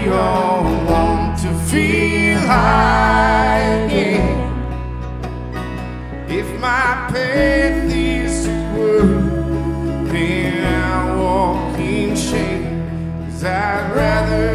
we all want to feel high again. If my path is to work, then I walk in shame, 'cause I'd rather